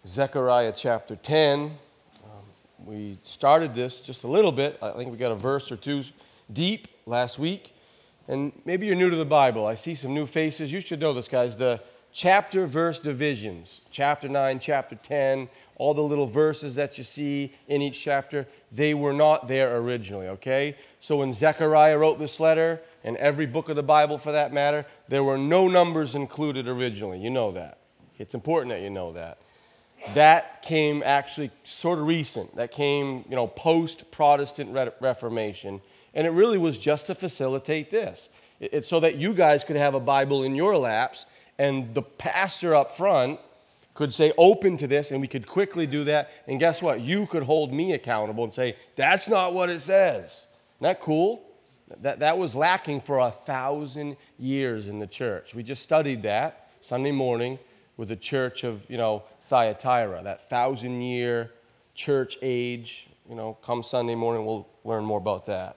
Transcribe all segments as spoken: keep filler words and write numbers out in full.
Zechariah chapter ten. Um, we started this just a little bit. I think we got a verse or two deep last week. And maybe you're new to the Bible. I see some new faces. You should know this, guys. The chapter verse divisions, chapter nine, chapter ten, all the little verses that you see in each chapter, they were not there originally, okay? So when Zechariah wrote this letter, and every book of the Bible for that matter, there were no numbers included originally. You know that. It's important that you know that. That came actually sort of recent. That came, you know, post-Protestant Reformation. And it really was just to facilitate this. It's so that you guys could have a Bible in your laps, and the pastor up front could say, open to this, and we could quickly do that. And guess what? You could hold me accountable and say, that's not what it says. Isn't that cool? That, that was lacking for a thousand years in the church. We just studied that Sunday morning with the church of, you know, Thyatira, that thousand-year church age. You know, come Sunday morning, we'll learn more about that.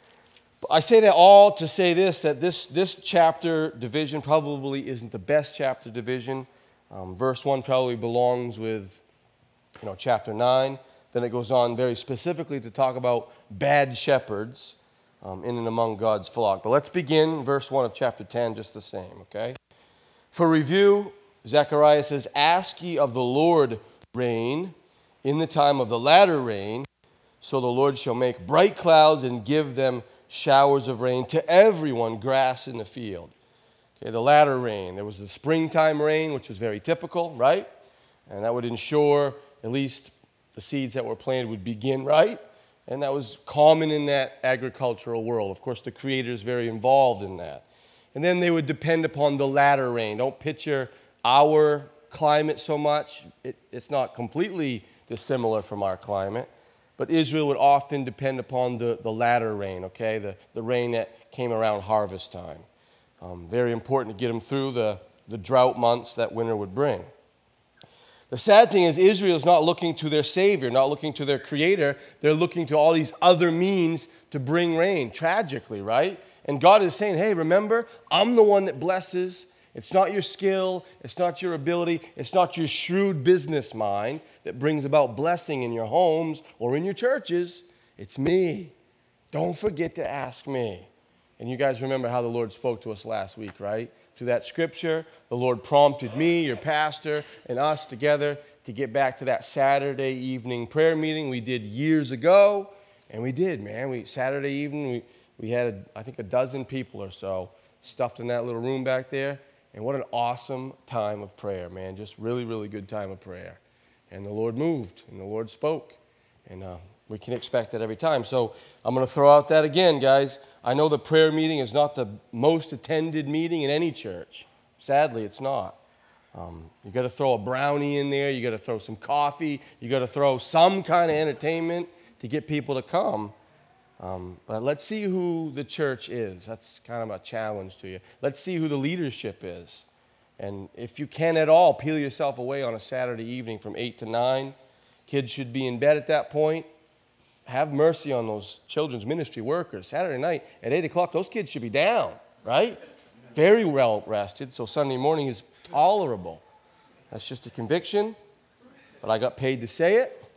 But I say that all to say this, that this, this chapter division probably isn't the best chapter division. Um, verse one probably belongs with, you know, chapter nine. Then it goes on very specifically to talk about bad shepherds um, in and among God's flock. But let's begin verse one of chapter ten just the same, okay? For review, Zechariah says, ask ye of the Lord rain in the time of the latter rain, so the Lord shall make bright clouds and give them showers of rain to everyone grass in the field. Okay, the latter rain. There was the springtime rain, which was very typical, right? And that would ensure at least the seeds that were planted would begin right. And that was common in that agricultural world. Of course, the Creator is very involved in that. And then they would depend upon the latter rain. Don't picture our climate so much. It, it's not completely dissimilar from our climate. But Israel would often depend upon the, the latter rain, okay, the, the rain that came around harvest time. Um, very important to get them through the, the drought months that winter would bring. The sad thing is Israel is not looking to their Savior, not looking to their Creator. They're looking to all these other means to bring rain, tragically, right? And God is saying, hey, remember, I'm the one that blesses. It's not your skill. It's not your ability. It's not your shrewd business mind that brings about blessing in your homes or in your churches. It's me. Don't forget to ask me. And you guys remember how the Lord spoke to us last week, right? Through that scripture, the Lord prompted me, your pastor, and us together to get back to that Saturday evening prayer meeting we did years ago. And we did, man. We Saturday evening, we, we had, I think, a dozen people or so stuffed in that little room back there. And what an awesome time of prayer, man. Just really, really good time of prayer. And the Lord moved, and the Lord spoke. And uh, we can expect that every time. So I'm going to throw out that again, guys. I know the prayer meeting is not the most attended meeting in any church. Sadly, it's not. Um, you got to throw a brownie in there. You got to throw some coffee. You got to throw some kind of entertainment to get people to come. Um, but let's see who the church is. That's kind of a challenge to you. Let's see who the leadership is. And if you can at all, peel yourself away on a Saturday evening from eight to nine. Kids should be in bed at that point. Have mercy on those children's ministry workers. Saturday night at eight o'clock, those kids should be down, right? Very well rested, so Sunday morning is tolerable. That's just a conviction, but I got paid to say it.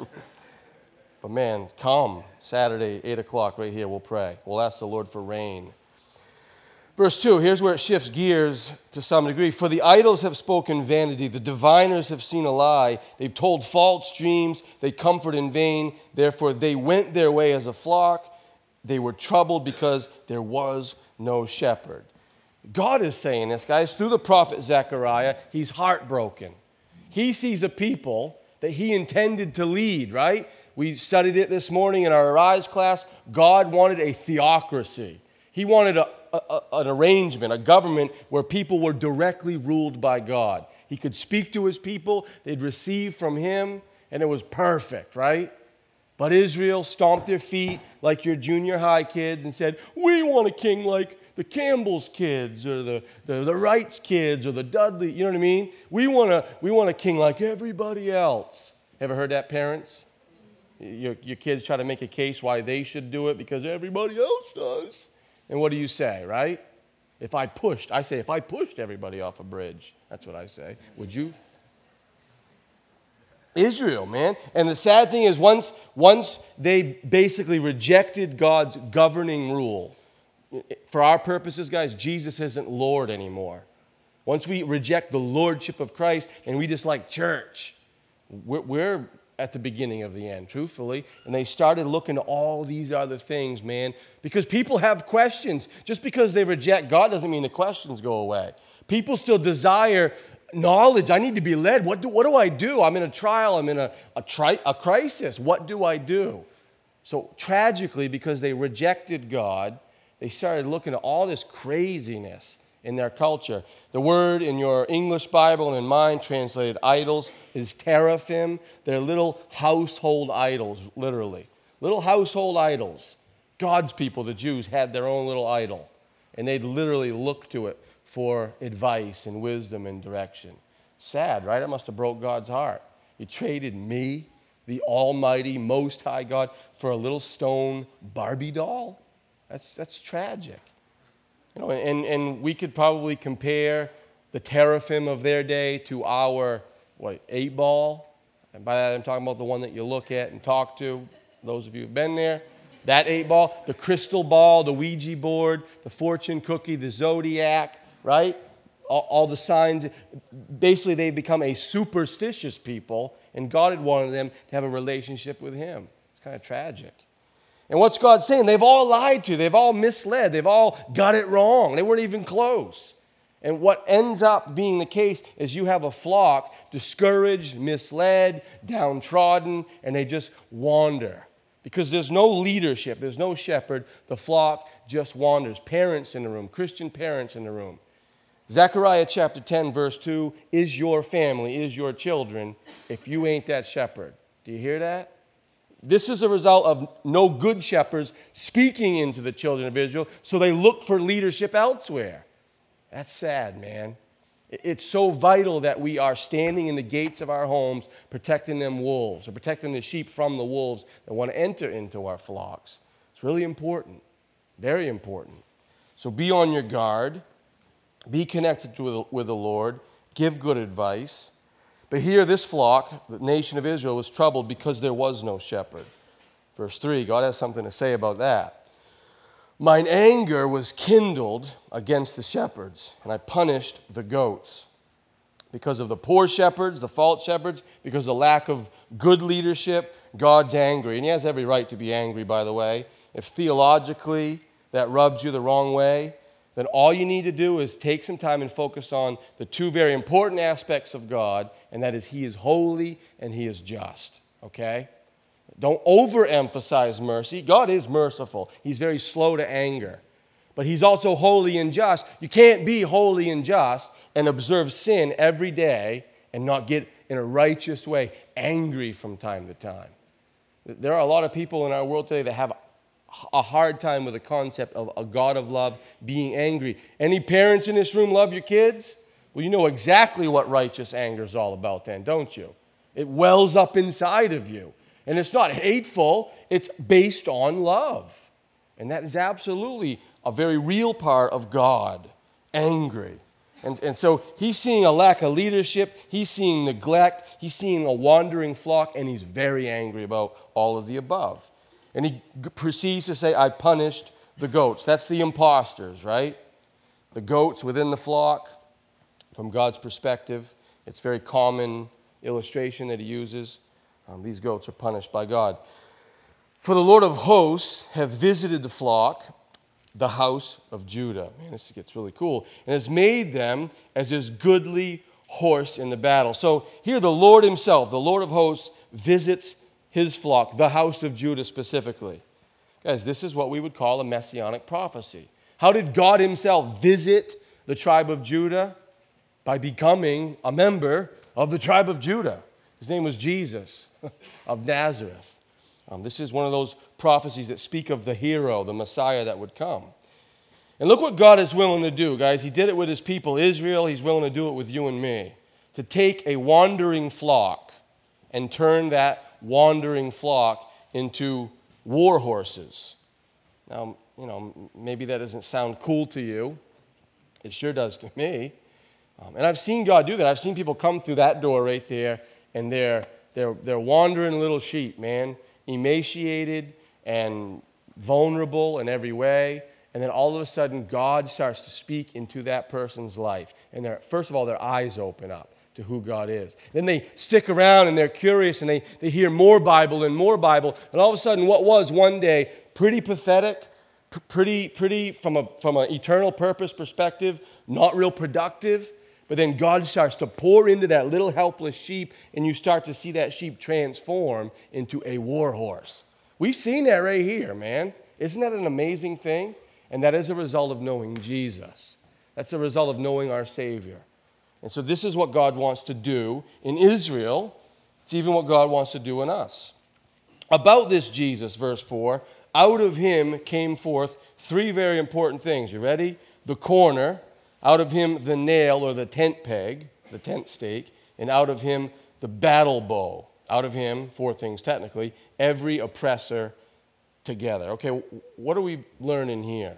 But man, come Saturday, eight o'clock right here, we'll pray. We'll ask the Lord for rain. Verse two, here's where it shifts gears to some degree. For the idols have spoken vanity, the diviners have seen a lie, they've told false dreams, they comfort in vain, therefore they went their way as a flock, they were troubled because there was no shepherd. God is saying this, guys, through the prophet Zechariah. He's heartbroken. He sees a people that he intended to lead, right? We studied it this morning in our Arise class. God wanted a theocracy. He wanted a A, an arrangement, a government where people were directly ruled by God. He could speak to his people, they'd receive from him, and it was perfect, right? But Israel stomped their feet like your junior high kids and said, we want a king like the Campbell's kids or the, the, the Wrights kids or the Dudley, you know what I mean? We want a, we want a king like everybody else. Ever heard that, parents? Your, your kids try to make a case why they should do it because everybody else does. And what do you say, right? If I pushed, I say, if I pushed everybody off a bridge, that's what I say. Would you? Israel, man. And the sad thing is once, once they basically rejected God's governing rule, for our purposes, guys, Jesus isn't Lord anymore. Once we reject the lordship of Christ and we just like church, we're, we're at the beginning of the end, truthfully. And they started looking at all these other things, man, because people have questions. Just because they reject God doesn't mean the questions go away. People still desire knowledge. I need to be led. What do, what do I do? I'm in a trial. I'm in a, a, tri- a crisis. What do I do? So tragically, because they rejected God, they started looking at all this craziness in their culture. The word in your English Bible and in mine translated idols is teraphim. They're little household idols, literally. Little household idols. God's people, the Jews, had their own little idol. And they'd literally look to it for advice and wisdom and direction. Sad, right? It must have broke God's heart. He traded me, the almighty, most high God, for a little stone Barbie doll? That's, that's tragic. You know, and, and we could probably compare the teraphim of their day to our, what, eight ball? And by that I'm talking about the one that you look at and talk to, those of you who've been there. That eight ball, the crystal ball, the Ouija board, the fortune cookie, the zodiac, right? All, all the signs. Basically, they've become a superstitious people, and God had wanted them to have a relationship with Him. It's kind of tragic. And what's God saying? They've all lied to you. They've all misled. They've all got it wrong. They weren't even close. And what ends up being the case is you have a flock discouraged, misled, downtrodden, and they just wander. Because there's no leadership, there's no shepherd, the flock just wanders. Parents in the room, Christian parents in the room. Zechariah chapter ten, verse two, is your family, is your children, if you ain't that shepherd. Do you hear that? This is a result of no good shepherds speaking into the children of Israel, so they look for leadership elsewhere. That's sad, man. It's so vital that we are standing in the gates of our homes, protecting them wolves, or protecting the sheep from the wolves that want to enter into our flocks. It's really important, very important. So be on your guard, be connected with, with the Lord, give good advice. But here, this flock, the nation of Israel, was troubled because there was no shepherd. Verse three, God has something to say about that. Mine anger was kindled against the shepherds, and I punished the goats. Because of the poor shepherds, the false shepherds, because of the lack of good leadership, God's angry. And He has every right to be angry, by the way. If theologically that rubs you the wrong way, then all you need to do is take some time and focus on the two very important aspects of God, and that is He is holy and He is just, okay? Don't overemphasize mercy. God is merciful. He's very slow to anger. But He's also holy and just. You can't be holy and just and observe sin every day and not get, in a righteous way, angry from time to time. There are a lot of people in our world today that have a hard time with the concept of a God of love being angry. Any parents in this room love your kids? Well, you know exactly what righteous anger is all about then, don't you? It wells up inside of you. And it's not hateful, it's based on love. And that is absolutely a very real part of God, angry. And, and so He's seeing a lack of leadership, He's seeing neglect, He's seeing a wandering flock, and He's very angry about all of the above. And He proceeds to say, I punished the goats. That's the imposters, right? The goats within the flock, from God's perspective. It's a very common illustration that He uses. Um, these goats are punished by God. For the Lord of hosts have visited the flock, the house of Judah. Man, this gets really cool. And has made them as His goodly horse in the battle. So here the Lord Himself, the Lord of hosts, visits His flock, the house of Judah specifically. Guys, this is what we would call a messianic prophecy. How did God Himself visit the tribe of Judah? By becoming a member of the tribe of Judah. His name was Jesus of Nazareth. Um, this is one of those prophecies that speak of the hero, the Messiah that would come. And look what God is willing to do, guys. He did it with His people, Israel. He's willing to do it with you and me. To take a wandering flock and turn that wandering flock into war horses. Now, you know, maybe that doesn't sound cool to you. It sure does to me. Um, and I've seen God do that. I've seen people come through that door right there, and they're they're, they're wandering little sheep, man, emaciated and vulnerable in every way. And then all of a sudden, God starts to speak into that person's life. And they're, first of all, their eyes open up to who God is. Then they stick around and they're curious and they, they hear more Bible and more Bible. And all of a sudden, what was one day pretty pathetic, p- pretty, pretty from a from an eternal purpose perspective, not real productive. But then God starts to pour into that little helpless sheep, and you start to see that sheep transform into a war horse. We've seen that right here, man. Isn't that an amazing thing? And that is a result of knowing Jesus. That's a result of knowing our Savior. And so this is what God wants to do in Israel. It's even what God wants to do in us. About this Jesus, verse four, out of him came forth three very important things. You ready? The corner, out of him the nail or the tent peg, the tent stake, and out of him the battle bow. Out of him, four things technically, every oppressor together. Okay, what are we learning here?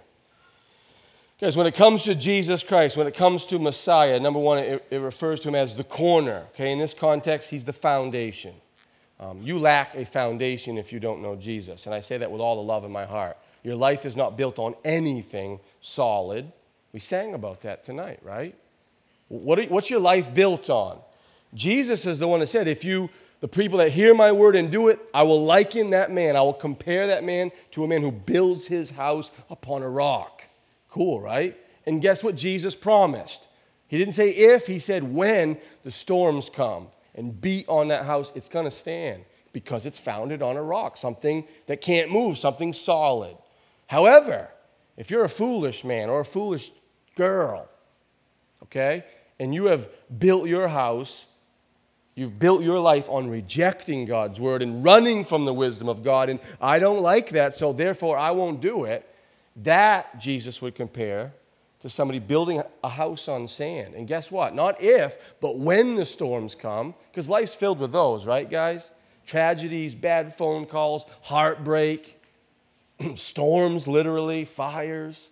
Guys, when it comes to Jesus Christ, when it comes to Messiah, number one, it, it refers to him as the corner. Okay, in this context, he's the foundation. Um, you lack a foundation if you don't know Jesus, and I say that with all the love in my heart. Your life is not built on anything solid. We sang about that tonight, right? What are, what's your life built on? Jesus is the one that said, if you, the people that hear my word and do it, I will liken that man, I will compare that man to a man who builds his house upon a rock. Cool, right? And guess what Jesus promised? He didn't say if, he said when the storms come and beat on that house, it's going to stand because it's founded on a rock, something that can't move, something solid. However, if you're a foolish man or a foolish girl, okay, and you have built your house, you've built your life on rejecting God's word and running from the wisdom of God, and I don't like that, so therefore I won't do it, that Jesus would compare to somebody building a house on sand. And guess what? Not if, but when the storms come, because life's filled with those, right, guys? Tragedies, bad phone calls, heartbreak, storms, literally, fires.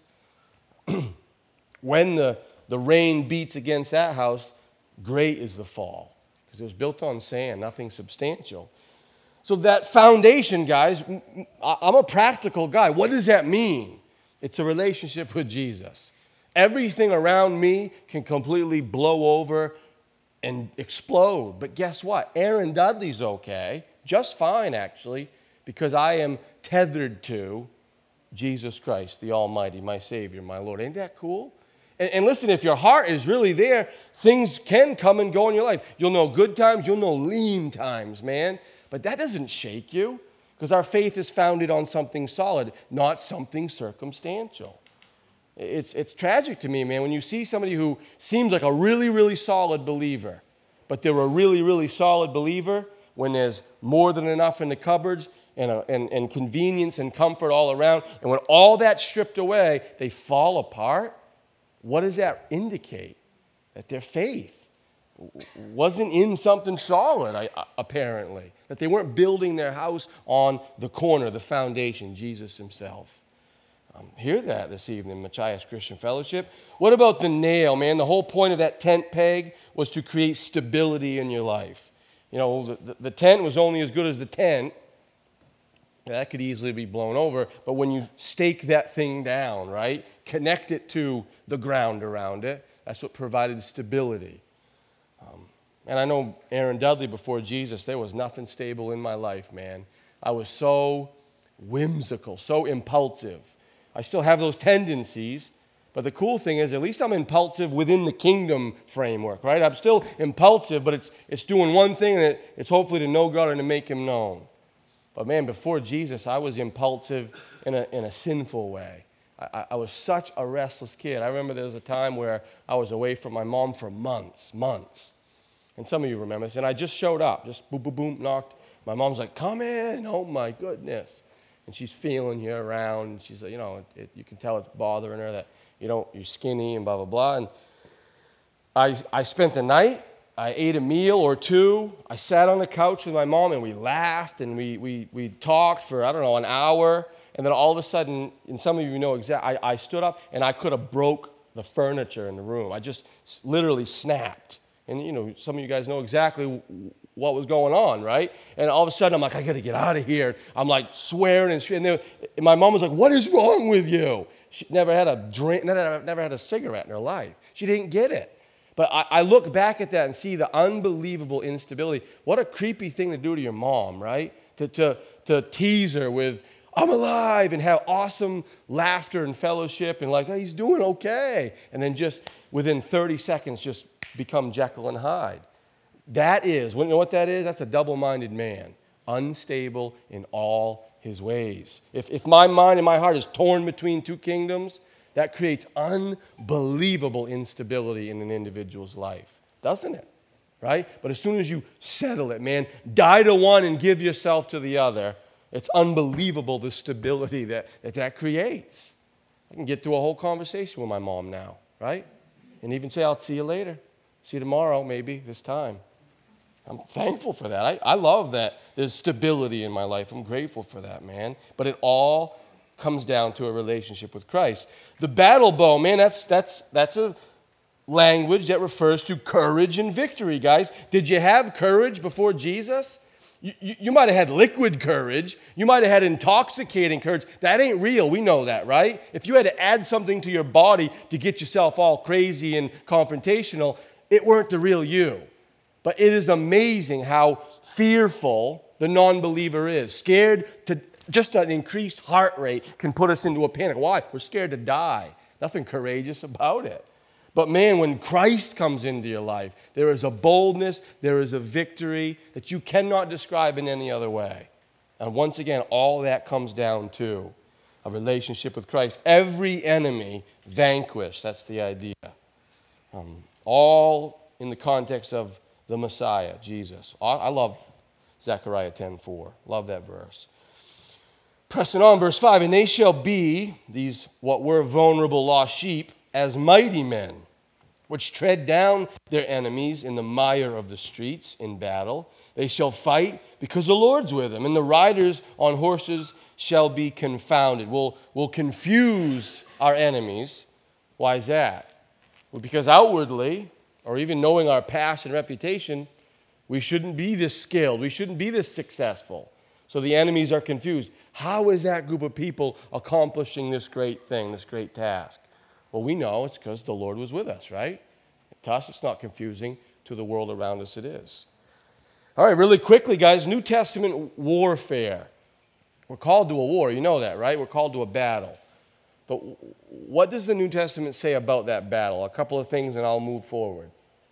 When the, the rain beats against that house, great is the fall, because it was built on sand, nothing substantial. So that foundation, guys, I'm a practical guy. What does that mean? It's a relationship with Jesus. Everything around me can completely blow over and explode. But guess what? Aaron Dudley's okay, just fine actually, because I am tethered to Jesus Christ, the Almighty, my Savior, my Lord. Ain't that cool? And, and listen, if your heart is really there, things can come and go in your life. You'll know good times, you'll know lean times, man. But that doesn't shake you. Because our faith is founded on something solid, not something circumstantial. It's, it's tragic to me, man, when you see somebody who seems like a really, really solid believer, but they're a really, really solid believer when there's more than enough in the cupboards and, a, and, and convenience and comfort all around, and when all that's stripped away, they fall apart. What does that indicate? That their faith wasn't in something solid, I, apparently. That they weren't building their house on the corner, the foundation, Jesus himself. Um, hear that this evening, Machias Christian Fellowship. What about the nail, man? The whole point of that tent peg was to create stability in your life. You know, the, the tent was only as good as the tent. That could easily be blown over. But when you stake that thing down, right, connect it to the ground around it, that's what provided stability. Um, and I know Aaron Dudley, before Jesus, there was nothing stable in my life, man. I was so whimsical, so impulsive. I still have those tendencies, but the cool thing is at least I'm impulsive within the kingdom framework, right? I'm still impulsive, but it's it's doing one thing, and it, it's hopefully to know God and to make him known. But man, before Jesus, I was impulsive in a, in a sinful way. I, I was such a restless kid. I remember there was a time where I was away from my mom for months, months. And some of you remember this. And I just showed up, just boom, boom, boom, knocked. My mom's like, come in. Oh, my goodness. And she's feeling you around. And she's like, you know, it, you can tell it's bothering her that, you know, you're skinny and blah, blah, blah. And I, I spent the night. I ate a meal or two. I sat on the couch with my mom, and we laughed, and we we we talked for, I don't know, an hour. And then all of a sudden, and some of you know exactly, I, I stood up, and I could have broke the furniture in the room. I just literally snapped. And, you know, some of you guys know exactly what was going on, right? And all of a sudden, I'm like, I got to get out of here. I'm like swearing and, and, they, and my mom was like, what is wrong with you? She never had a drink, never, never had a cigarette in her life. She didn't get it. But I, I look back at that and see the unbelievable instability. What a creepy thing to do to your mom, right? To, to, to tease her with, I'm alive, and have awesome laughter and fellowship and like, oh, he's doing okay. And then just within thirty seconds, just become Jekyll and Hyde. That is, you know what that is? That's a double-minded man, unstable in all his ways. If, if my mind and my heart is torn between two kingdoms, that creates unbelievable instability in an individual's life, doesn't it? Right? But as soon as you settle it, man, die to one and give yourself to the other, it's unbelievable the stability that, that that creates. I can get through a whole conversation with my mom now, right? And even say, I'll see you later. See you tomorrow, maybe, this time. I'm thankful for that. I, I love that there's stability in my life. I'm grateful for that, man. But it all comes down to a relationship with Christ. The battle bow, man, that's that's that's a language that refers to courage and victory, guys. Did you have courage before Jesus? You, you, you might have had liquid courage. You might have had intoxicating courage. That ain't real. We know that, right? If you had to add something to your body to get yourself all crazy and confrontational, it weren't the real you. But it is amazing how fearful the non-believer is. Scared to, just an increased heart rate can put us into a panic. Why? We're scared to die. Nothing courageous about it. But man, when Christ comes into your life, there is a boldness, there is a victory that you cannot describe in any other way. And once again, all that comes down to a relationship with Christ. Every enemy vanquished. That's the idea. Um, all in the context of the Messiah, Jesus. I love Zechariah ten four. Love that verse. Pressing on, verse five, and they shall be, these what were vulnerable lost sheep, as mighty men, which tread down their enemies in the mire of the streets in battle. They shall fight because the Lord's with them, and the riders on horses shall be confounded. We'll, we'll confuse our enemies. Why is that? Well, because outwardly, or even knowing our past and reputation, we shouldn't be this skilled. We shouldn't be this successful. So the enemies are confused. How is that group of people accomplishing this great thing, this great task? Well, we know it's because the Lord was with us, right? To us, it's not confusing. To the world around us, it is. All right, really quickly, guys, New Testament warfare. We're called to a war. You know that, right? We're called to a battle. But what does the New Testament say about that battle? A couple of things, and I'll move forward.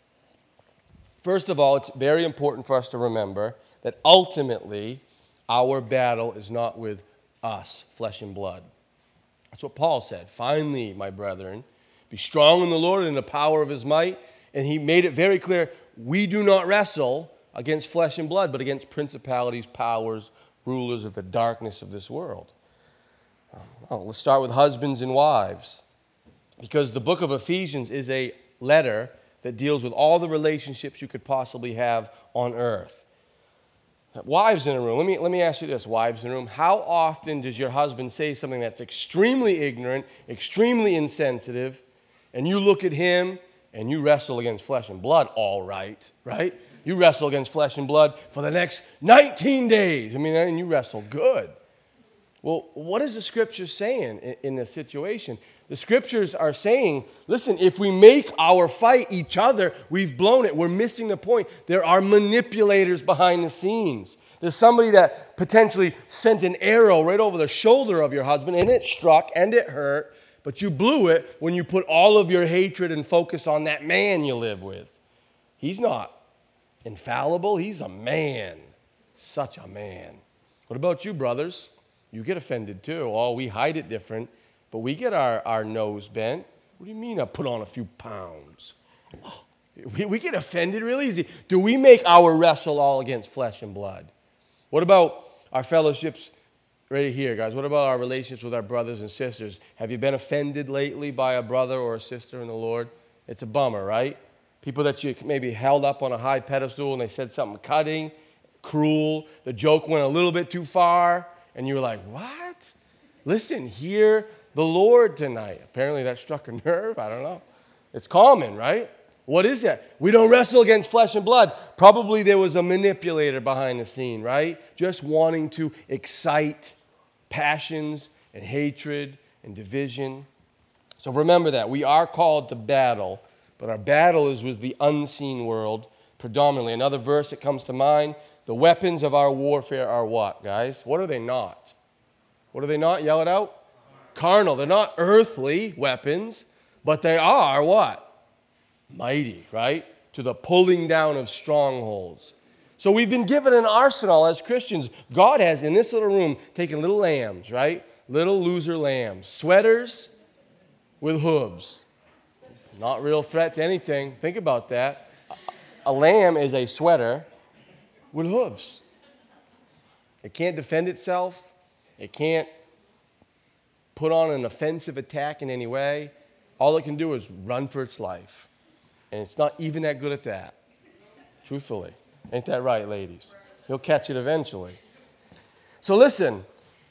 First of all, it's very important for us to remember that ultimately our battle is not with us, flesh and blood. That's what Paul said. Finally, my brethren, be strong in the Lord and in the power of his might. And he made it very clear, we do not wrestle against flesh and blood, but against principalities, powers, rulers of the darkness of this world. Oh, let's start with husbands and wives, because the book of Ephesians is a letter that deals with all the relationships you could possibly have on earth. Wives in the room, let me, let me ask you this, wives in the room, how often does your husband say something that's extremely ignorant, extremely insensitive, and you look at him and you wrestle against flesh and blood, all right, right? You wrestle against flesh and blood for the next nineteen days. I mean, and you wrestle good. Well, what is the scripture saying in, in this situation? The scriptures are saying, listen, if we make our fight each other, we've blown it. We're missing the point. There are manipulators behind the scenes. There's somebody that potentially sent an arrow right over the shoulder of your husband, and it struck, and it hurt, but you blew it when you put all of your hatred and focus on that man you live with. He's not infallible. He's a man. Such a man. What about you, brothers? You get offended too. Oh, we hide it different, but we get our, our nose bent. What do you mean I put on a few pounds? We, we get offended real easy. Do we make our wrestle all against flesh and blood? What about our fellowships right here, guys? What about our relationships with our brothers and sisters? Have you been offended lately by a brother or a sister in the Lord? It's a bummer, right? People that you maybe held up on a high pedestal and they said something cutting, cruel. The joke went a little bit too far. And you were like, what? Listen, hear the Lord tonight. Apparently that struck a nerve. I don't know. It's common, right? What is that? We don't wrestle against flesh and blood. Probably there was a manipulator behind the scene, right? Just wanting to excite passions and hatred and division. So remember that. We are called to battle, but our battle is with the unseen world predominantly. Another verse that comes to mind, the weapons of our warfare are what, guys? What are they not? What are they not? Yell it out. Carnal. They're not earthly weapons, but they are what? Mighty, right? To the pulling down of strongholds. So we've been given an arsenal as Christians. God has, in this little room, taken little lambs, right? Little loser lambs. Sweaters with hooves. Not real threat to anything. Think about that. A lamb is a sweater with hooves. It can't defend itself. It can't put on an offensive attack in any way. All it can do is run for its life. And it's not even that good at that, truthfully. Ain't that right, ladies? He'll catch it eventually. So listen,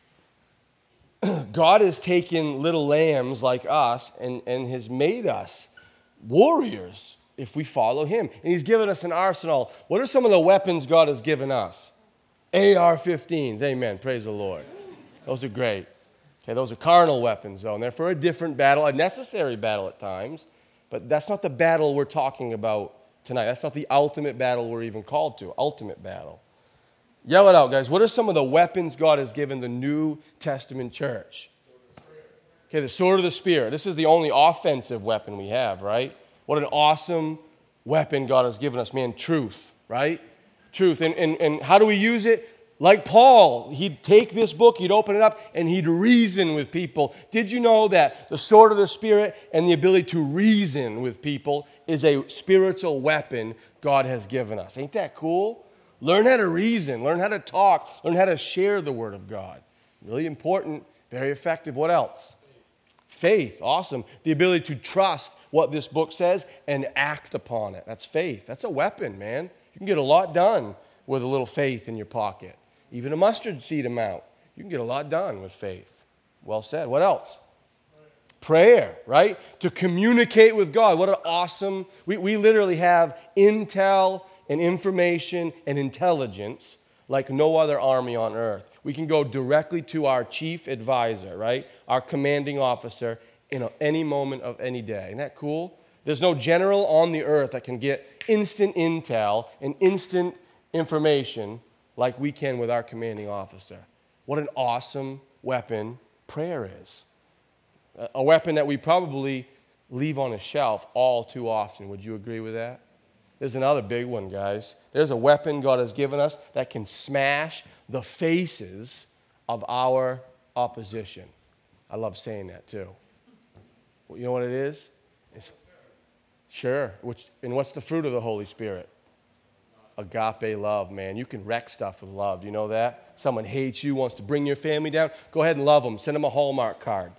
God has taken little lambs like us and, and has made us warriors if we follow him. And he's given us an arsenal. What are some of the weapons God has given us? A R fifteens. Amen. Praise the Lord. Those are great. Okay, those are carnal weapons, though, and they're for a different battle, a necessary battle at times. But that's not the battle we're talking about tonight. That's not the ultimate battle we're even called to. Ultimate battle. Yell it out, guys. What are some of the weapons God has given the New Testament church? Okay, the sword of the Spirit. This is the only offensive weapon we have, right? What an awesome weapon God has given us. Man, truth, right? Truth. And, and, and how do we use it? Like Paul, he'd take this book, he'd open it up, and he'd reason with people. Did you know that the sword of the Spirit and the ability to reason with people is a spiritual weapon God has given us? Ain't that cool? Learn how to reason, learn how to talk, learn how to share the Word of God. Really important, very effective. What else? Faith, awesome. The ability to trust what this book says and act upon it. That's faith. That's a weapon, man. You can get a lot done with a little faith in your pocket. Even a mustard seed amount. You can get a lot done with faith. Well said. What else? Prayer, right? To communicate with God. What an awesome... We, we literally have intel and information and intelligence like no other army on earth. We can go directly to our chief advisor, right? Our commanding officer in a, any moment of any day. Isn't that cool? There's no general on the earth that can get instant intel and instant information like we can with our commanding officer. What an awesome weapon prayer is. A weapon that we probably leave on a shelf all too often. Would you agree with that? There's another big one, guys. There's a weapon God has given us that can smash the faces of our opposition. I love saying that too. You know what it is? It's, sure. Which, and what's the fruit of the Holy Spirit? Agape love, man. You can wreck stuff with love. Do you know that? Someone hates you, wants to bring your family down. Go ahead and love them. Send them a Hallmark card.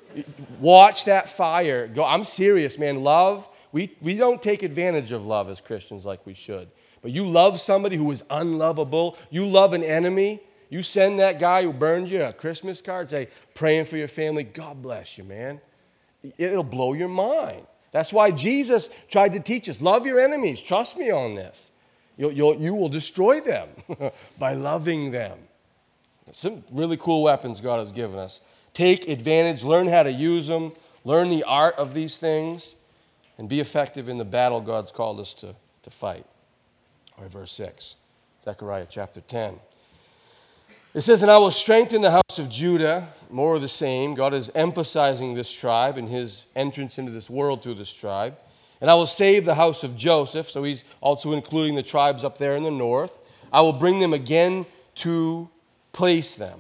Watch that fire. Go. I'm serious, man. Love, we, we don't take advantage of love as Christians like we should. But you love somebody who is unlovable. You love an enemy. You send that guy who burned you a Christmas card, say, praying for your family. God bless you, man. It'll blow your mind. That's why Jesus tried to teach us, love your enemies. Trust me on this. You'll, you'll, you will destroy them by loving them. Some really cool weapons God has given us. Take advantage, learn how to use them, learn the art of these things, and be effective in the battle God's called us to, to fight. All right, verse six, Zechariah chapter ten. It says, and I will strengthen the house of Judah, more of the same. God is emphasizing this tribe and his entrance into this world through this tribe. And I will save the house of Joseph, so he's also including the tribes up there in the north. I will bring them again to place them.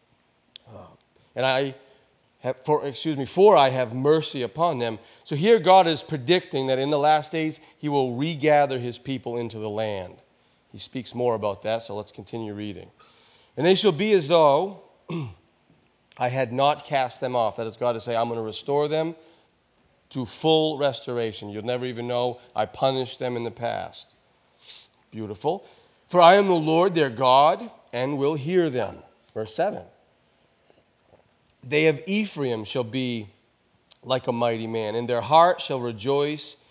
Uh, and I have, for, excuse me, for I have mercy upon them. So here God is predicting that in the last days he will regather his people into the land. He speaks more about that, so let's continue reading. And they shall be as though I had not cast them off. That is God to say, I'm going to restore them to full restoration. You'll never even know I punished them in the past. Beautiful. For I am the Lord their God, and will hear them. Verse seven. They of Ephraim shall be like a mighty man, and their heart shall rejoice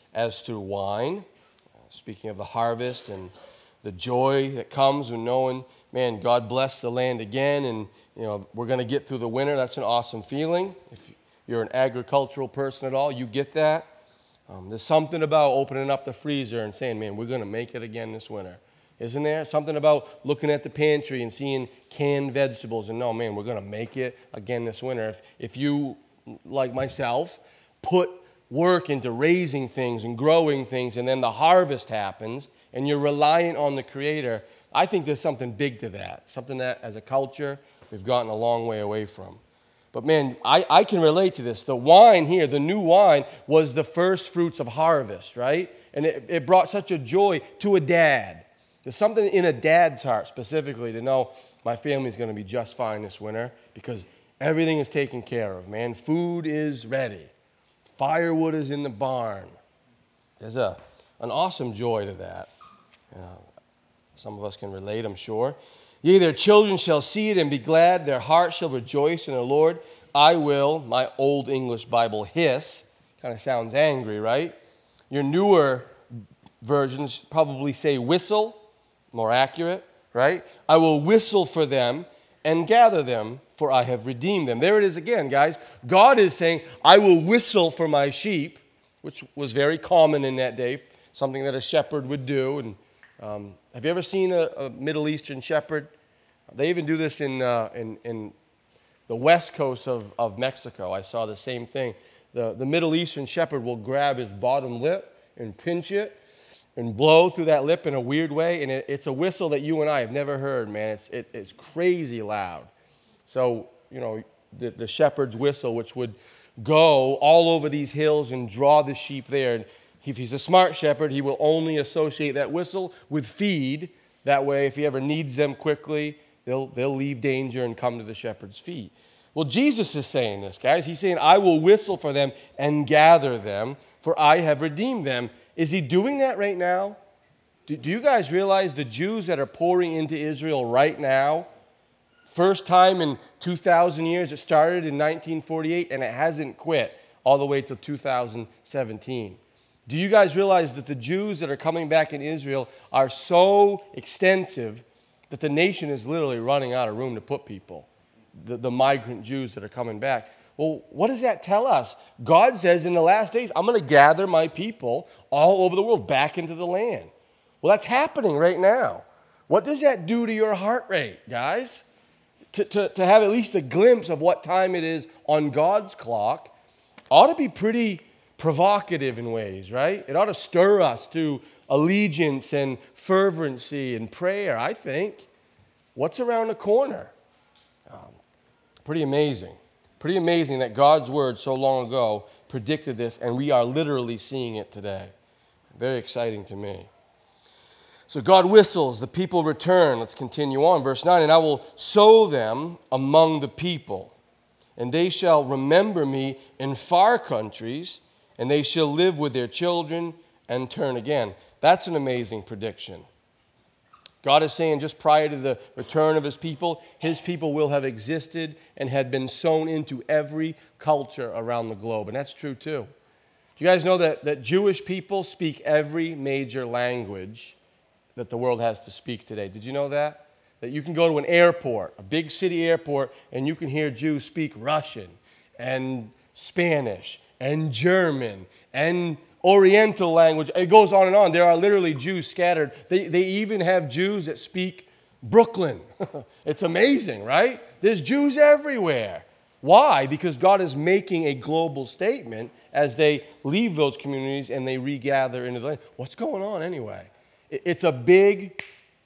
as through wine. Uh, speaking of the harvest and the joy that comes when knowing, man, God bless the land again, and you know we're going to get through the winter. That's an awesome feeling. If you're an agricultural person at all, you get that. Um, there's something about opening up the freezer and saying, man, we're going to make it again this winter. Isn't there? Something about looking at the pantry and seeing canned vegetables and no, man, we're going to make it again this winter. If, if you, like myself, put work into raising things and growing things and then the harvest happens and you're reliant on the Creator, I think there's something big to that, something that as a culture we've gotten a long way away from. But man, I, I can relate to this. The wine here, the new wine, was the first fruits of harvest, right? And it, it brought such a joy to a dad. There's something in a dad's heart specifically to know my family's going to be just fine this winter because everything is taken care of, man. Food is ready. Firewood is in the barn. There's a, an awesome joy to that. Uh, some of us can relate, I'm sure. Yea, their children shall see it and be glad. Their hearts shall rejoice in the Lord. I will, my old English Bible, hiss. Kind of sounds angry, right? Your newer versions probably say whistle, more accurate, right? I will whistle for them and gather them, for I have redeemed them. There it is again, guys. God is saying, I will whistle for my sheep, which was very common in that day, something that a shepherd would do. And um, have you ever seen a, a Middle Eastern shepherd? They even do this in, uh, in, in the west coast of, of Mexico. I saw the same thing. The, the Middle Eastern shepherd will grab his bottom lip and pinch it and blow through that lip in a weird way. And it, it's a whistle that you and I have never heard, man. It's, it, it's crazy loud. So, you know, the, the shepherd's whistle, which would go all over these hills and draw the sheep there. And if he's a smart shepherd, he will only associate that whistle with feed. That way, if he ever needs them quickly, they'll, they'll leave danger and come to the shepherd's feet. Well, Jesus is saying this, guys. He's saying, I will whistle for them and gather them, for I have redeemed them. Is he doing that right now? Do, do you guys realize the Jews that are pouring into Israel right now? First time in two thousand years. It started in nineteen forty-eight, and it hasn't quit all the way till two thousand seventeen. Do you guys realize that the Jews that are coming back in Israel are so extensive that the nation is literally running out of room to put people, the, the migrant Jews that are coming back? Well, what does that tell us? God says in the last days, I'm going to gather my people all over the world back into the land. Well, that's happening right now. What does that do to your heart rate, guys? To, to, to have at least a glimpse of what time it is on God's clock ought to be pretty provocative in ways, right? It ought to stir us to allegiance and fervency and prayer, I think. What's around the corner? Um, pretty amazing. Pretty amazing that God's word so long ago predicted this, and we are literally seeing it today. Very exciting to me. So God whistles, the people return. Let's continue on. Verse nine, and I will sow them among the people, and they shall remember me in far countries, and they shall live with their children and turn again. That's an amazing prediction. God is saying just prior to the return of his people, his people will have existed and had been sown into every culture around the globe. And that's true too. You guys know that, that Jewish people speak every major language that the world has to speak today. Did you know that? That you can go to an airport, a big city airport, and you can hear Jews speak Russian and Spanish and German and Oriental language. It goes on and on. There are literally Jews scattered. They, they even have Jews that speak Brooklyn. It's amazing, right? There's Jews everywhere. Why? Because God is making a global statement as they leave those communities and they regather into the land. What's going on anyway? It's a big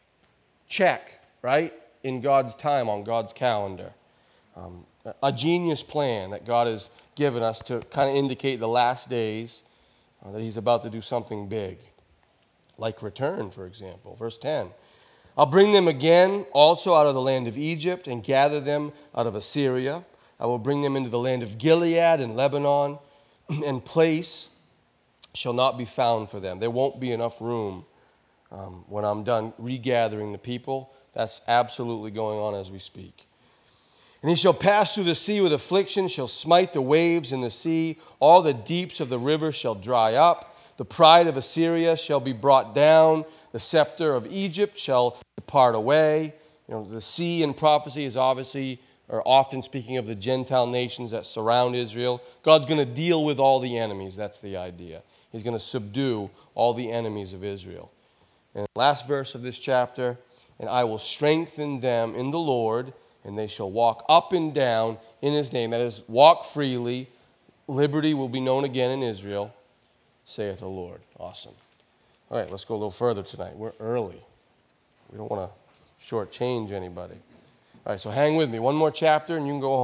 check, right, in God's time, on God's calendar. Um, a genius plan that God has given us to kind of indicate the last days, uh, that he's about to do something big, like return, for example. Verse ten, I'll bring them again also out of the land of Egypt and gather them out of Assyria. I will bring them into the land of Gilead and Lebanon, and place shall not be found for them. There won't be enough room um, when I'm done regathering the people. That's absolutely going on as we speak. And he shall pass through the sea with affliction, shall smite the waves in the sea. All the deeps of the river shall dry up. The The pride of Assyria shall be brought down. The scepter of Egypt shall depart away. You know, the sea in prophecy is obviously, or often speaking of the Gentile nations that surround Israel. God's going to deal with all the enemies. That's the idea. He's going to subdue all the enemies of Israel. And the last verse of this chapter, and I will strengthen them in the Lord, and they shall walk up and down in his name. That is, walk freely. Liberty will be known again in Israel, saith the Lord. Awesome. All right, let's go a little further tonight. We're early. We don't want to shortchange anybody. All right, so hang with me. One more chapter, and you can go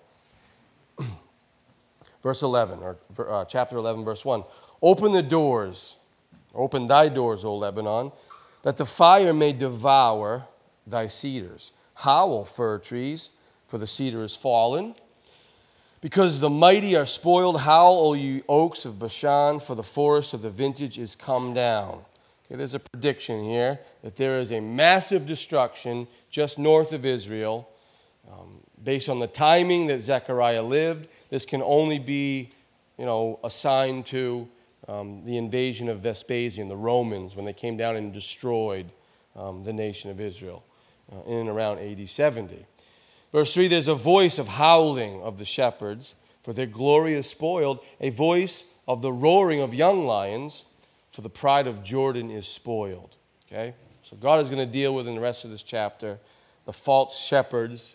home. Verse eleven, or uh, chapter eleven, verse one. Open the doors, open thy doors, O Lebanon, that the fire may devour thy cedars. Howl, fir trees, for the cedar is fallen. Because the mighty are spoiled, howl, O you oaks of Bashan, for the forest of the vintage is come down. Okay, there's a prediction here that there is a massive destruction just north of Israel. Um, based on the timing that Zechariah lived, this can only be, you know, assigned to um, the invasion of Vespasian, the Romans, when they came down and destroyed um, the nation of Israel uh, in and around A D seventy. Verse three, there's a voice of howling of the shepherds, for their glory is spoiled, a voice of the roaring of young lions, for the pride of Jordan is spoiled. Okay? So God is going to deal with, in the rest of this chapter, the false shepherds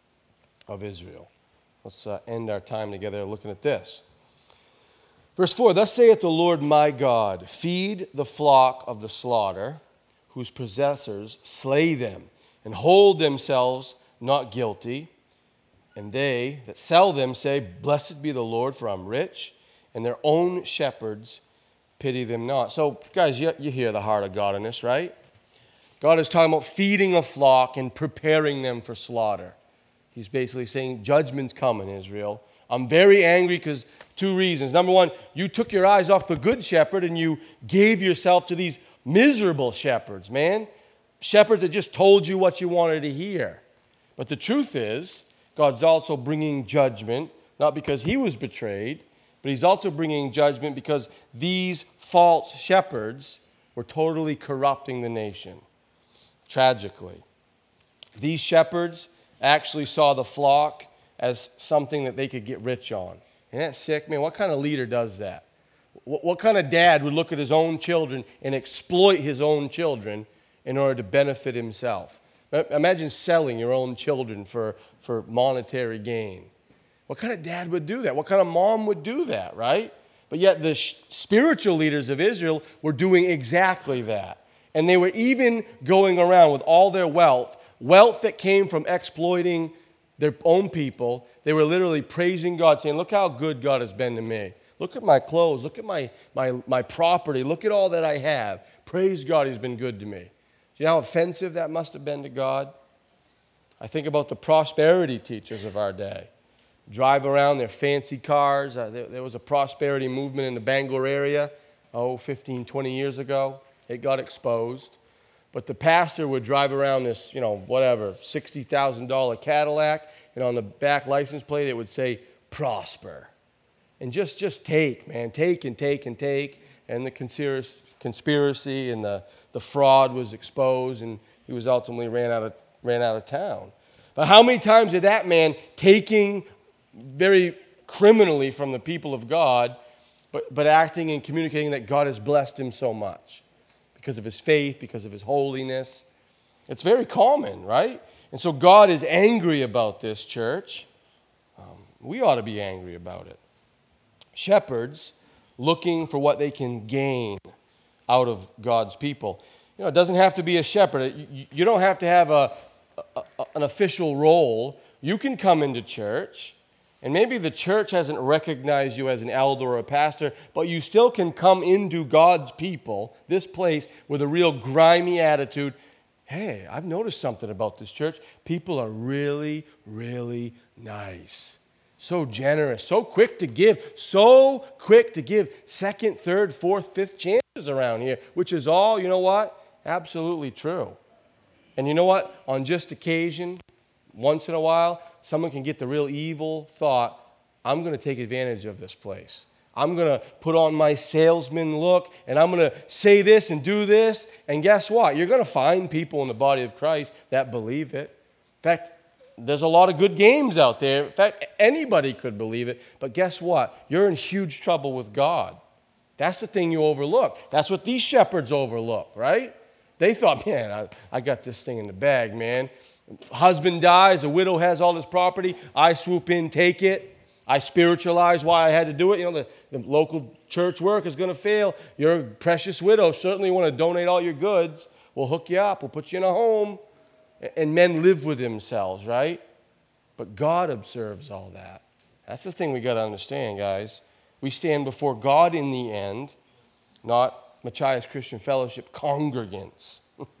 of Israel. Let's uh, end our time together looking at this. Verse four, thus saith the Lord my God, feed the flock of the slaughter, whose possessors slay them, and hold themselves not guilty, and they that sell them say, blessed be the Lord, for I'm rich, and their own shepherds pity them not. So, guys, you, you hear the heart of God in this, right? God is talking about feeding a flock and preparing them for slaughter. He's basically saying, judgment's coming, Israel. I'm very angry because two reasons. Number one, you took your eyes off the good shepherd and you gave yourself to these miserable shepherds, man. Shepherds that just told you what you wanted to hear. But the truth is, God's also bringing judgment, not because he was betrayed, but he's also bringing judgment because these false shepherds were totally corrupting the nation, tragically. These shepherds actually saw the flock as something that they could get rich on. Isn't that sick? Man, what kind of leader does that? What, what kind of dad would look at his own children and exploit his own children in order to benefit himself? Imagine selling your own children for, for monetary gain. What kind of dad would do that? What kind of mom would do that, right? But yet the sh- spiritual leaders of Israel were doing exactly that. And they were even going around with all their wealth, wealth that came from exploiting their own people. They were literally praising God, saying, look how good God has been to me. Look at my clothes. Look at my, my, my property. Look at all that I have. Praise God, he's been good to me. Do you know how offensive that must have been to God? I think about the prosperity teachers of our day. Drive around their fancy cars. Uh, there, there was a prosperity movement in the Bangalore area, oh, fifteen, twenty years ago. It got exposed. But the pastor would drive around this, you know, whatever, sixty thousand dollars Cadillac, and on the back license plate it would say, prosper. And just, just take, man, take and take and take. And the conspiracy, conspiracy and the, the fraud was exposed, and he was ultimately ran out of, ran out of town. But how many times did that man, taking very criminally from the people of God, but, but acting and communicating that God has blessed him so much because of his faith, because of his holiness? It's very common, right? And so God is angry about this, church. Um, we ought to be angry about it. Shepherds looking for what they can gain out of God's people. You know, it doesn't have to be a shepherd. You, you don't have to have a, a, a an official role. You can come into church, and maybe the church hasn't recognized you as an elder or a pastor, but you still can come into God's people, this place, with a real grimy attitude. Hey, I've noticed something about this church. People are really, really nice. So generous, so quick to give, so quick to give second, third, fourth, fifth chances around here, which is all, you know what? Absolutely true. And you know what? On just occasion, once in a while, someone can get the real evil thought, I'm going to take advantage of this place. I'm going to put on my salesman look, and I'm going to say this and do this. And guess what? You're going to find people in the body of Christ that believe it. In fact, there's a lot of good games out there. In fact, anybody could believe it. But guess what? You're in huge trouble with God. That's the thing you overlook. That's what these shepherds overlook, right? They thought, man, I, I got this thing in the bag, man. Husband dies, a widow has all this property. I swoop in, take it. I spiritualize why I had to do it. You know, the, the local church work is going to fail. You're a precious widow. Certainly want to donate all your goods. We'll hook you up. We'll put you in a home. And men live with themselves, right? But God observes all that. That's the thing we got to understand, guys. We stand before God in the end, not Machias Christian Fellowship congregants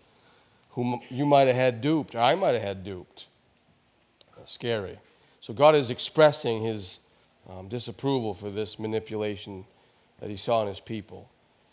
whom you might have had duped, or I might have had duped. That's scary. So God is expressing his um, disapproval for this manipulation that he saw in his people.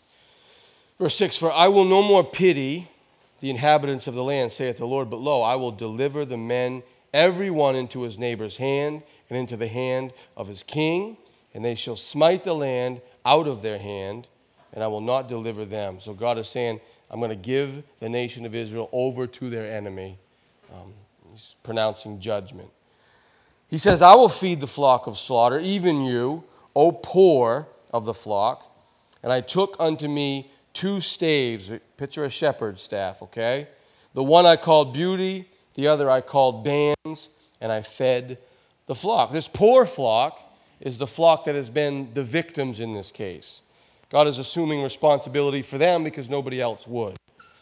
Verse six, for I will no more pity the inhabitants of the land, saith the Lord, but lo, I will deliver the men, every one into his neighbor's hand, and into the hand of his king, and they shall smite the land out of their hand, and I will not deliver them. So God is saying, I'm going to give the nation of Israel over to their enemy. Um, he's pronouncing judgment. He says, I will feed the flock of slaughter, even you, O poor of the flock. And I took unto me two staves, picture a shepherd's staff, okay? The one I called beauty, the other I called bands, and I fed the flock. This poor flock is the flock that has been the victims in this case. God is assuming responsibility for them because nobody else would.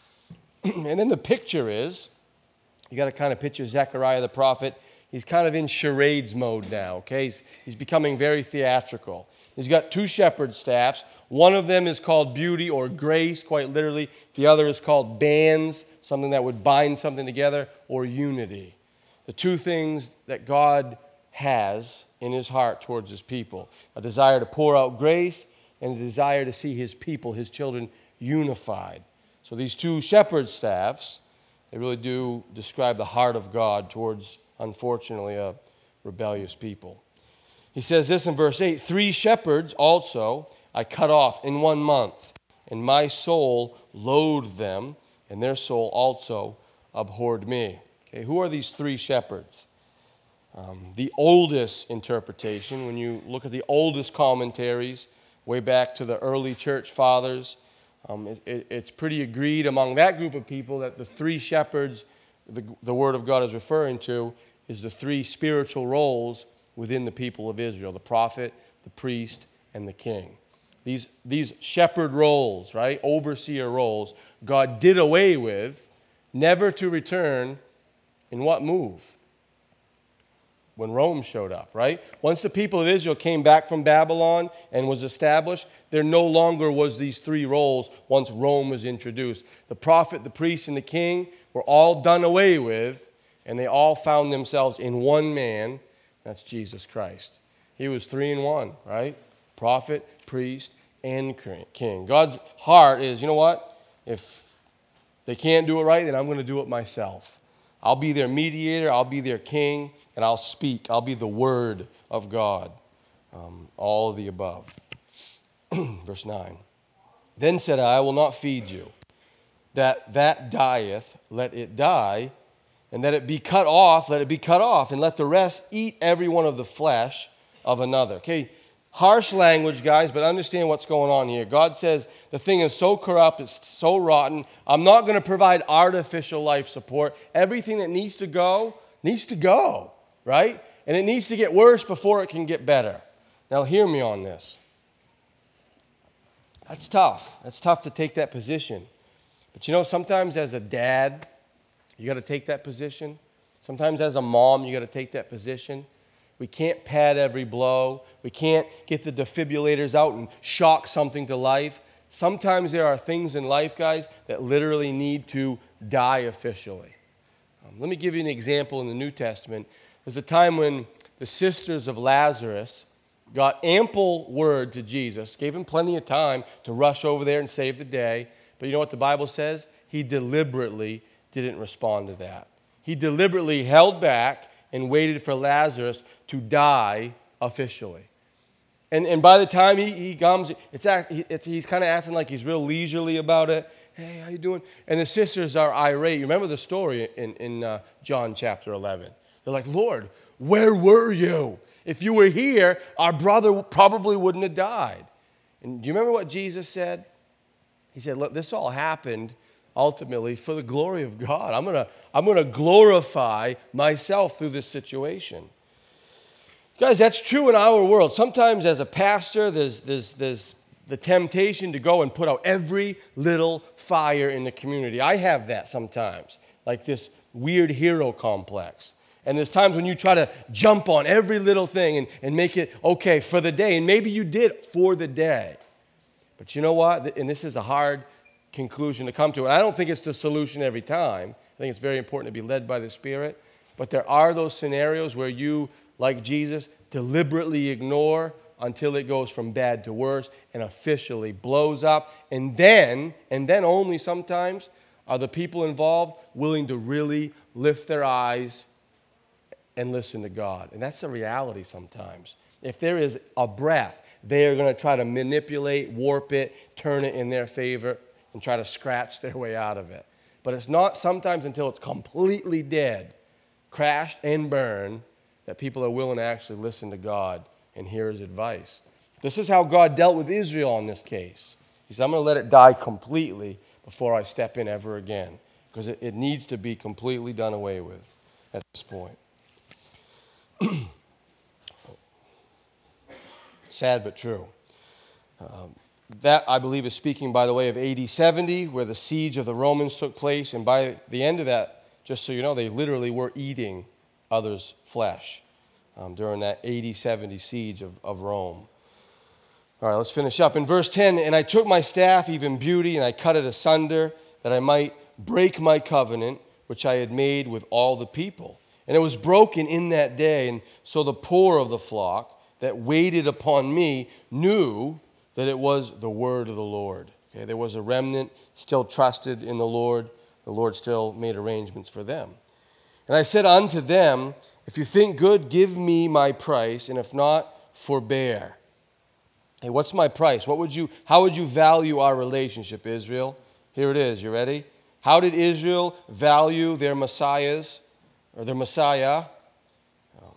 And then the picture is, you got to kind of picture Zechariah the prophet. He's kind of in charades mode now, okay? He's, he's becoming very theatrical. He's got two shepherd staffs. One of them is called beauty or grace, quite literally. The other is called bands, something that would bind something together, or unity. The two things that God has in his heart towards his people. A desire to pour out grace and a desire to see his people, his children, unified. So these two shepherd staffs, they really do describe the heart of God towards, unfortunately, a rebellious people. He says this in verse eight, three shepherds also I cut off in one month, and my soul loathed them, and their soul also abhorred me. Okay, who are these three shepherds? Um, the oldest interpretation, when you look at the oldest commentaries, way back to the early church fathers, um, it, it, it's pretty agreed among that group of people that the three shepherds the, the Word of God is referring to is the three spiritual roles within the people of Israel, the prophet, the priest, and the king. These, these shepherd roles, right, overseer roles, God did away with, never to return in what move? When Rome showed up, right? Once the people of Israel came back from Babylon and was established, there no longer was these three roles once Rome was introduced. The prophet, the priest, and the king were all done away with, and they all found themselves in one man. That's Jesus Christ. He was three in one, right? Prophet, priest, and king. God's heart is, you know what? If they can't do it right, then I'm going to do it myself. I'll be their mediator, I'll be their king, and I'll speak. I'll be the word of God. Um, all of the above. Verse nine. Then said I, I will not feed you. That that dieth, let it die, and that it be cut off, let it be cut off, and let the rest eat every one of the flesh of another. Okay, harsh language, guys, but understand what's going on here. God says the thing is so corrupt, it's so rotten, I'm not going to provide artificial life support. Everything that needs to go, needs to go, right? And it needs to get worse before it can get better. Now, hear me on this. That's tough. That's tough to take that position. But you know, sometimes as a dad, you got to take that position. Sometimes as a mom, you got to take that position. We can't pad every blow. We can't get the defibrillators out and shock something to life. Sometimes there are things in life, guys, that literally need to die officially. Um, let me give you an example in the New Testament. There's a time when the sisters of Lazarus got ample word to Jesus, gave him plenty of time to rush over there and save the day. But you know what the Bible says? He deliberately didn't respond to that. He deliberately held back and waited for Lazarus to die officially. And, and by the time he, he comes, it's, act, it's he's kind of acting like he's real leisurely about it. Hey, how you doing? And the sisters are irate. You remember the story in, in uh, John chapter eleven. They're like, Lord, where were you? If you were here, our brother probably wouldn't have died. And do you remember what Jesus said? He said, look, this all happened ultimately for the glory of God. I'm going to I'm going to glorify myself through this situation. Guys, that's true in our world. Sometimes as a pastor, there's, there's, there's the temptation to go and put out every little fire in the community. I have that sometimes, like this weird hero complex. And there's times when you try to jump on every little thing and, and make it okay for the day. And maybe you did for the day. But you know what? And this is a hard conclusion to come to. And I don't think it's the solution every time. I think it's very important to be led by the Spirit. But there are those scenarios where you, like Jesus, deliberately ignore until it goes from bad to worse and officially blows up. And then, and then only sometimes, are the people involved willing to really lift their eyes and listen to God. And that's the reality sometimes. If there is a breath, they are going to try to manipulate, warp it, turn it in their favor, and try to scratch their way out of it. But it's not sometimes until it's completely dead, crashed and burned, that people are willing to actually listen to God and hear his advice. This is how God dealt with Israel in this case. He said, I'm going to let it die completely before I step in ever again, because it, it needs to be completely done away with at this point. Sad but true. Um, that, I believe, is speaking, by the way, of A D seventy, where the siege of the Romans took place. And by the end of that, just so you know, they literally were eating others' flesh um, during that A D seventy siege of, of Rome. All right, let's finish up. In verse ten, and I took my staff, even beauty, and I cut it asunder, that I might break my covenant, which I had made with all the people. And it was broken in that day, and so the poor of the flock that waited upon me knew that it was the word of the Lord. Okay, there was a remnant still trusted in the Lord. The Lord still made arrangements for them. And I said unto them, if you think good, give me my price, and if not, forbear. Hey, what's my price? What would you? How would you value our relationship, Israel? Here it is. You ready? How did Israel value their messiahs? Or their Messiah, um,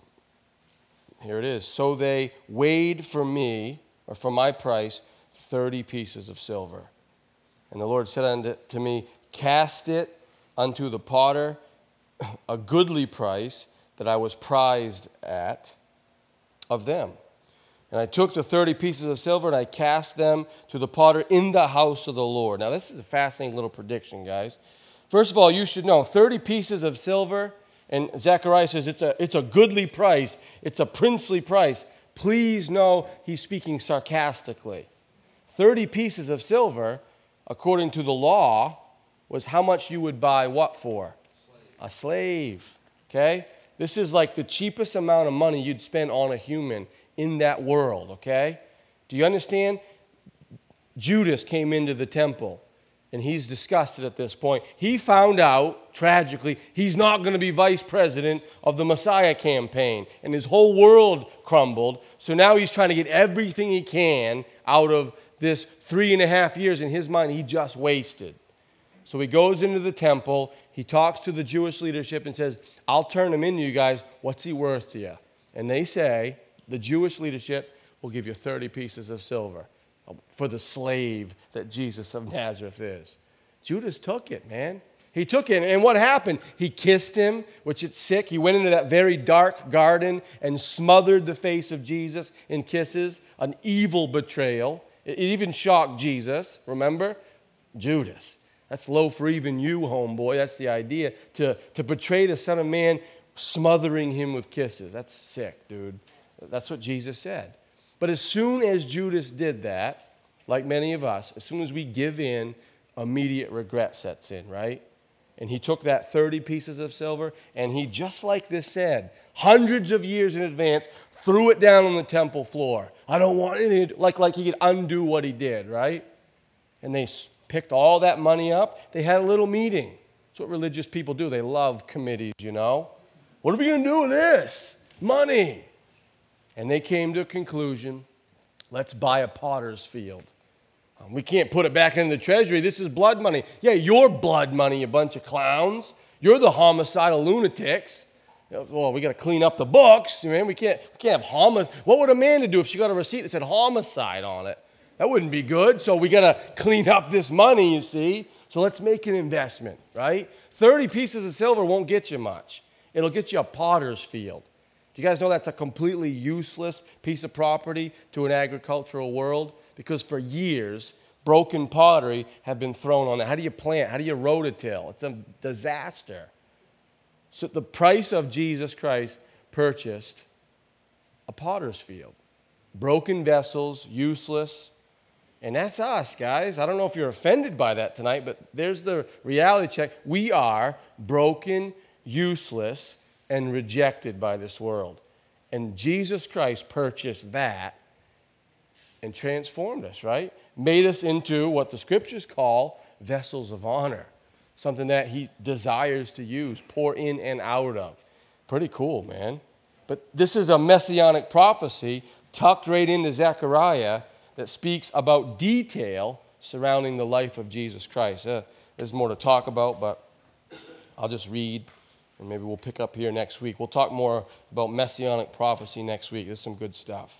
here it is. So they weighed for me, or for my price, thirty pieces of silver. And the Lord said unto me, cast it unto the potter, a goodly price that I was prized at of them. And I took the thirty pieces of silver and I cast them to the potter in the house of the Lord. Now this is a fascinating little prediction, guys. First of all, you should know, thirty pieces of silver. And Zechariah says it's a, it's a goodly price. It's a princely price. Please know he's speaking sarcastically. thirty pieces of silver, according to the law, was how much you would buy what for? A slave. A slave. Okay? This is like the cheapest amount of money you'd spend on a human in that world. Okay? Do you understand? Judas came into the temple. And he's disgusted at this point. He found out, tragically, he's not going to be vice president of the Messiah campaign. And his whole world crumbled. So now he's trying to get everything he can out of this three and a half years in his mind he just wasted. So he goes into the temple. He talks to the Jewish leadership and says, I'll turn him into you guys. What's he worth to you? And they say, the Jewish leadership will give you thirty pieces of silver for the slave that Jesus of Nazareth is. Judas took it, man. He took it, and what happened? He kissed him, which it's sick. He went into that very dark garden and smothered the face of Jesus in kisses, an evil betrayal. It even shocked Jesus, remember? Judas. That's low for even you, homeboy. That's the idea, to, to betray the Son of Man, smothering him with kisses. That's sick, dude. That's what Jesus said. But as soon as Judas did that, like many of us, as soon as we give in, immediate regret sets in, right? And he took that thirty pieces of silver, and he, just like this said, hundreds of years in advance, threw it down on the temple floor. I don't want anything, like, like he could undo what he did, right? And they picked all that money up. They had a little meeting. That's what religious people do. They love committees, you know. What are we going to do with this? Money. And they came to a conclusion. Let's buy a potter's field. Um, we can't put it back into the treasury. This is blood money. Yeah, your blood money, you bunch of clowns. You're the homicidal lunatics. You know, well, we got to clean up the books. Man, we can't, we can't have homicide. What would Amanda do if she got a receipt that said homicide on it? That wouldn't be good. So we got to clean up this money, you see. So let's make an investment, right? thirty pieces of silver won't get you much. It'll get you a potter's field. Do you guys know that's a completely useless piece of property to an agricultural world? Because for years, broken pottery have been thrown on it. How do you plant? How do you rototill? It's a disaster. So the price of Jesus Christ purchased a potter's field. Broken vessels, useless. And that's us, guys. I don't know if you're offended by that tonight, but there's the reality check. We are broken, useless, and rejected by this world. And Jesus Christ purchased that and transformed us, right? Made us into what the scriptures call vessels of honor. Something that he desires to use, pour in and out of. Pretty cool, man. But this is a messianic prophecy tucked right into Zechariah that speaks about detail surrounding the life of Jesus Christ. Uh, there's more to talk about, but I'll just read, and maybe we'll pick up here next week. We'll talk more about messianic prophecy next week. There's some good stuff.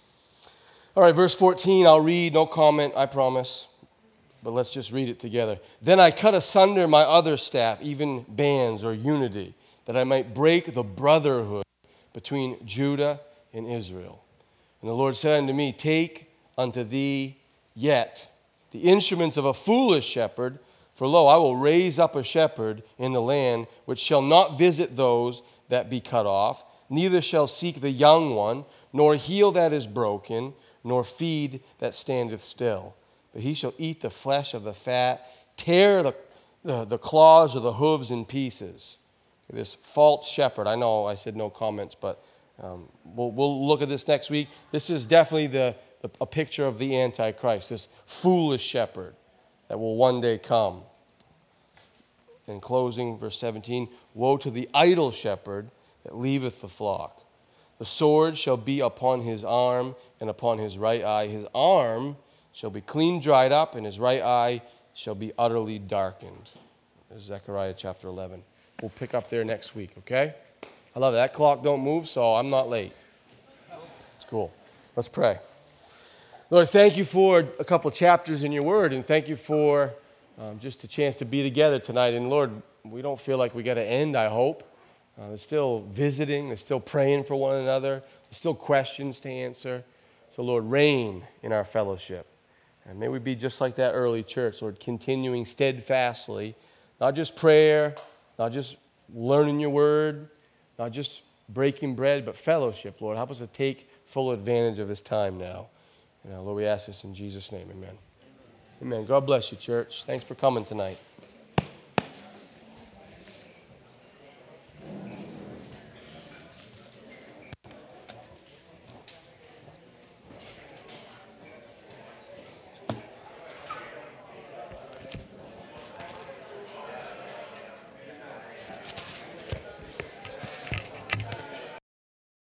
All right, verse fourteen, I'll read, no comment, I promise. But let's just read it together. Then I cut asunder my other staff, even bands or unity, that I might break the brotherhood between Judah and Israel. And the Lord said unto me, take unto thee yet the instruments of a foolish shepherd, for lo, I will raise up a shepherd in the land, which shall not visit those that be cut off, neither shall seek the young one, nor heal that is broken, nor feed that standeth still. But he shall eat the flesh of the fat, tear the, the, the claws or the hooves in pieces. This false shepherd. I know I said no comments, but um, we'll, we'll look at this next week. This is definitely the, the, a picture of the Antichrist, this foolish shepherd that will one day come. In closing, verse seventeen, woe to the idle shepherd that leaveth the flock. The sword shall be upon his arm and upon his right eye. His arm shall be clean dried up, and his right eye shall be utterly darkened. There's Zechariah chapter eleven. We'll pick up there next week, okay? I love it. That clock don't move, so I'm not late. It's cool. Let's pray. Lord, thank you for a couple chapters in your word, and thank you for um, just a chance to be together tonight. And Lord, we don't feel like we got to end, I hope. Uh, there's still visiting. There's still praying for one another. There's still questions to answer. So, Lord, reign in our fellowship. And may we be just like that early church, Lord, continuing steadfastly, not just prayer, not just learning your word, not just breaking bread, but fellowship, Lord. Help us to take full advantage of this time now. And uh, Lord, we ask this in Jesus' name, amen. Amen. God bless you, church. Thanks for coming tonight.